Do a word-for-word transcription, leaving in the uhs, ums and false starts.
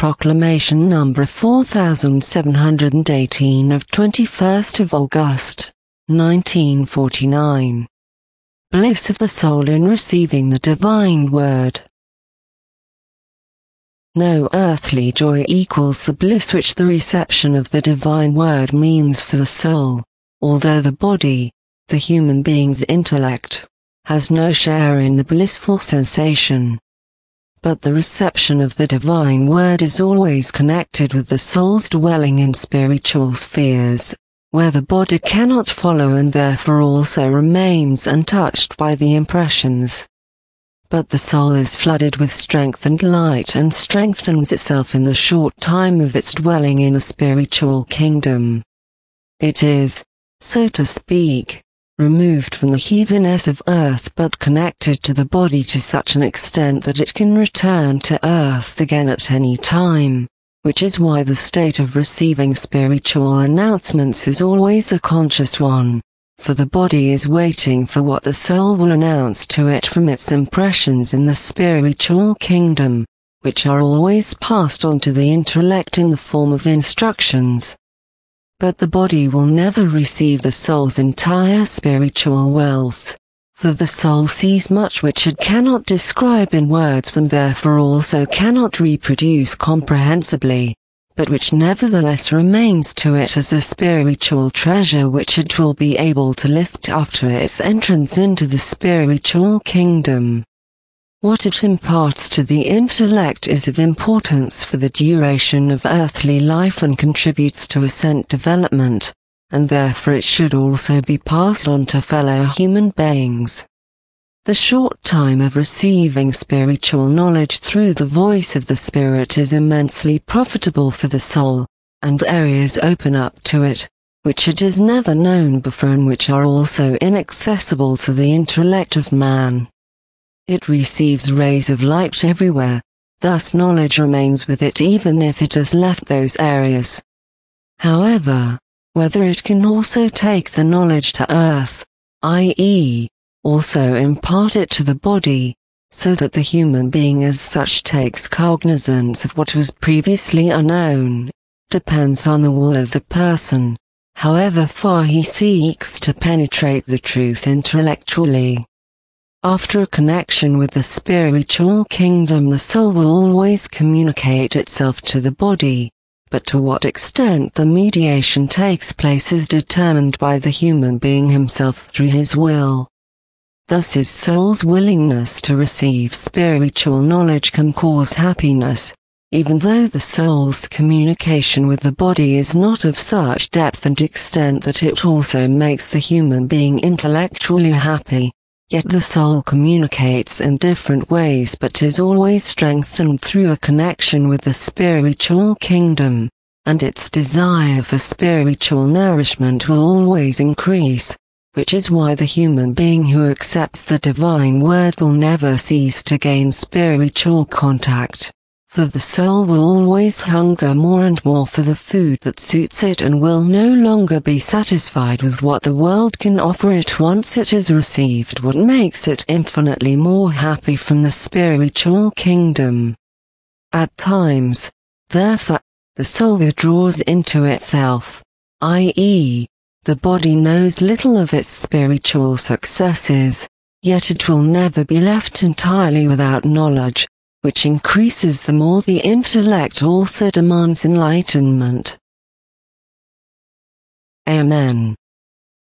Proclamation number four thousand seven hundred eighteen of twenty-first of August, nineteen forty-nine. Bliss of the soul in receiving the divine word. No earthly joy equals the bliss which the reception of the divine word means for the soul, although the body, the human being's intellect, has no share in the blissful sensation. But the reception of the divine word is always connected with the soul's dwelling in spiritual spheres, where the body cannot follow and therefore also remains untouched by the impressions. But the soul is flooded with strength and light and strengthens itself in the short time of its dwelling in the spiritual kingdom. It is, so to speak, removed from the heaviness of earth but connected to the body to such an extent that it can return to earth again at any time, which is why the state of receiving spiritual announcements is always a conscious one, for the body is waiting for what the soul will announce to it from its impressions in the spiritual kingdom, which are always passed on to the intellect in the form of instructions. But the body will never receive the soul's entire spiritual wealth, for the soul sees much which it cannot describe in words and therefore also cannot reproduce comprehensibly, but which nevertheless remains to it as a spiritual treasure which it will be able to lift after its entrance into the spiritual kingdom. What it imparts to the intellect is of importance for the duration of earthly life and contributes to ascent development, and therefore it should also be passed on to fellow human beings. The short time of receiving spiritual knowledge through the voice of the Spirit is immensely profitable for the soul, and areas open up to it, which it has never known before and which are also inaccessible to the intellect of man. It receives rays of light everywhere, thus knowledge remains with it even if it has left those areas. However, whether it can also take the knowledge to earth, that is, also impart it to the body, so that the human being as such takes cognizance of what was previously unknown, depends on the will of the person, however far he seeks to penetrate the truth intellectually. After a connection with the spiritual kingdom, the soul will always communicate itself to the body, but to what extent the mediation takes place is determined by the human being himself through his will. Thus his soul's willingness to receive spiritual knowledge can cause happiness, even though the soul's communication with the body is not of such depth and extent that it also makes the human being intellectually happy. Yet the soul communicates in different ways but is always strengthened through a connection with the spiritual kingdom, and its desire for spiritual nourishment will always increase, which is why the human being who accepts the divine word will never cease to gain spiritual contact, for the soul will always hunger more and more for the food that suits it and will no longer be satisfied with what the world can offer it once it has received what makes it infinitely more happy from the spiritual kingdom. At times, therefore, the soul withdraws into itself, that is, the body knows little of its spiritual successes, yet it will never be left entirely without knowledge, which increases the more the intellect also demands enlightenment. Amen.